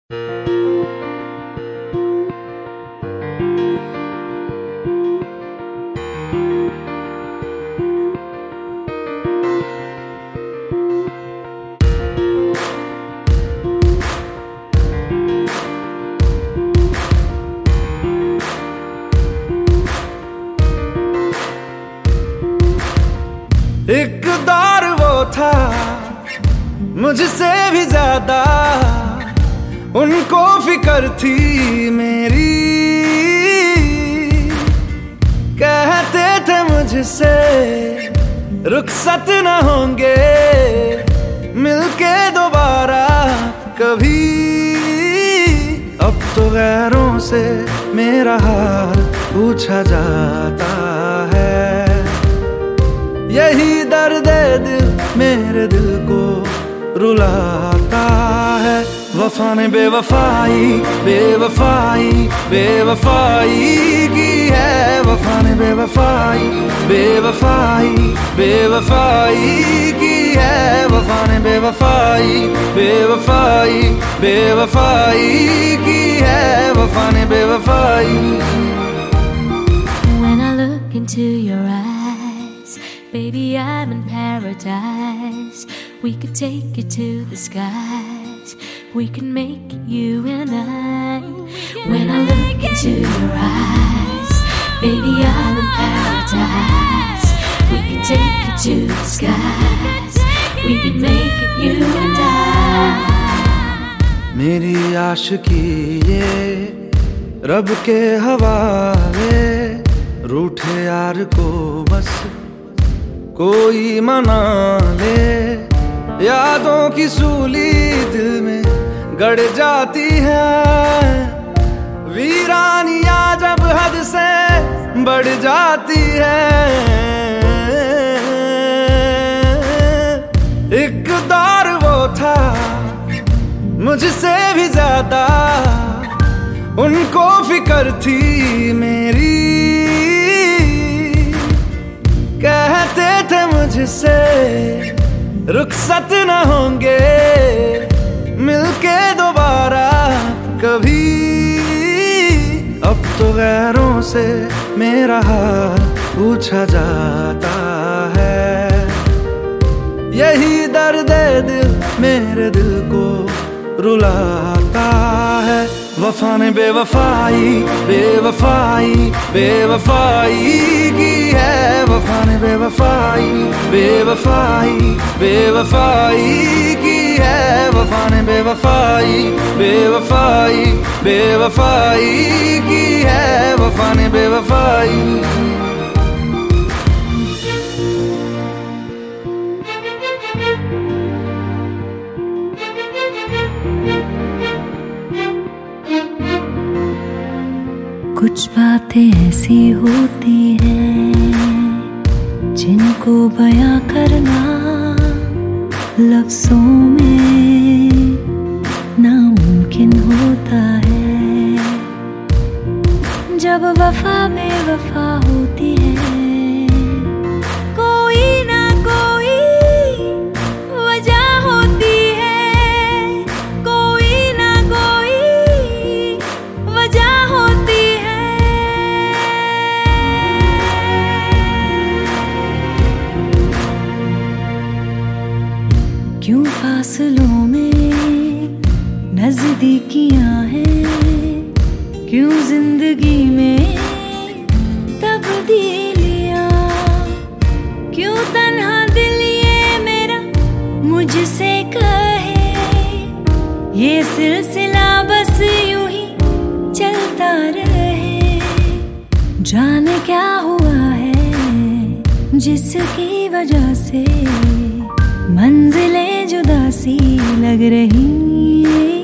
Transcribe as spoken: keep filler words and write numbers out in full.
एक दौर वो था मुझसे भी ज्यादा, उनको फिक्र थी मेरी। कहते थे मुझसे रुखसत न होंगे मिलके दोबारा कभी। अब तो गैरों से मेरा हाल पूछा जाता है, यही दर्द दिल मेरे दिल को रुलाता है। वफा ने बेवफाई बेवफाई बेवफाई की है, वफा ने बेवफाई बेवफाई बेवफाई की है, वफा ने बेवफाई बेवफाई बेवफाई की है, वफा ने बेवफाई। When I look into your eyes, baby, I'm in paradise. We could take it to the skies. We can make you and I. When I look into your eyes, baby, I'm in paradise. We can take it to the skies. We can make it you and I. मेरी आशिकी ये रब के हवाले, रूठे यार को बस कोई मना ले। यादों की सूली दिल में गड़ जाती है, वीरानियां जब हद से बढ़ जाती है। एक दौर वो था मुझसे भी ज्यादा, उनको फिक्र थी मेरी। कहते थे मुझसे रुखसत न होंगे मिलके दोबारा कभी। अब तो गैरों से मेरा हाल पूछा जाता है, यही दर्द दिल मेरे दिल को रुलाता है। वफा ने बेवफाई बेवफाई बेवफाई की है, वफा ने बेवफाई बेवफाई बेवफाई की है, वफा ने बेवफाई बेवफाई बेवफाई की है, वफा ने बेवफाई। कुछ बातें ऐसी होती हैं जिनको बयां करना लफ्जों में नामुमकिन होता है। जब वफा बेवफा होती है, कोई ना कोई वजह होती है, कोई ना कोई वजह होती है। क्यों फासलों में नजदीकियां हैं, क्यों जिंदगी में तब्दीलियां, क्यों तन्हा दिल ये मेरा मुझसे कहे। ये सिलसिला बस यूं ही चलता रहे। जाने क्या हुआ है जिसकी वजह से मंजिलें जुदा सी लग रही।